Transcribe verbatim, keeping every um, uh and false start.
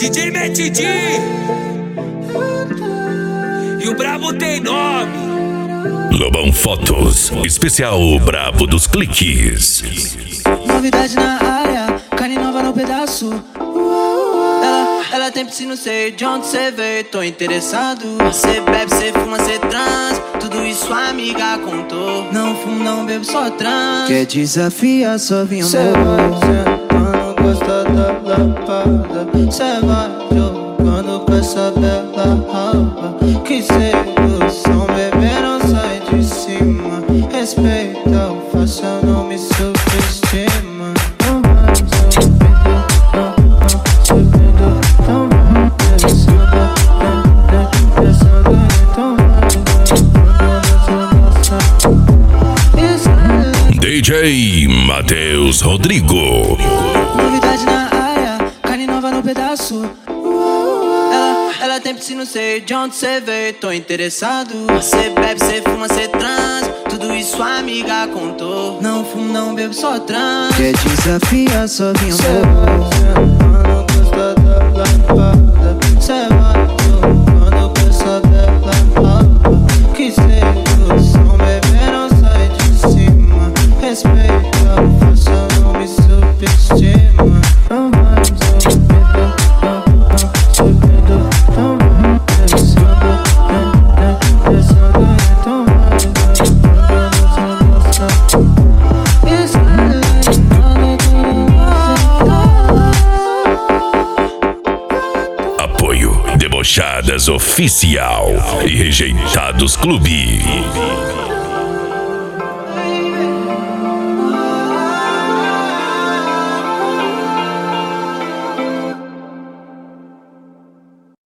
D J Matt D e o Brabo tem nome. Lobão Fotos, especial Brabo dos Cliques. Novidade na área, carne nova no pedaço. Ela, ela tem piscina, não sei de onde cê veio, tô interessado. Cê bebe, cê fuma, cê trans, tudo isso a amiga contou. Não fumo, não bebo, só trans. Quer desafiar, só vinha amor. Cê vai sentando, gosta da lapada. Cê vai jogando com essa bela raba. Que sedução, bebê não sai de cima. Respeita o faça, não me subestima. D J Matheus Rodrigo. Novidade na área, carne nova no pedaço. Ela, ela tem piscina, não sei de onde cê veio, tô interessado. Cê bebe, cê fuma, cê trans, tudo isso a amiga contou. Não fumo, não bebo, só trans. Quer desafiar, só vinha amor. Cê não gosta da lapada. Cê vai jogando com essa bela raba. Que sedução, bebê não sai de cima. Respeita o faça, não me subestima. Não vai subestimar, não vai subestimar, não vai subestimar, então Apoio Debochadas Oficial e Rejeitados Clube.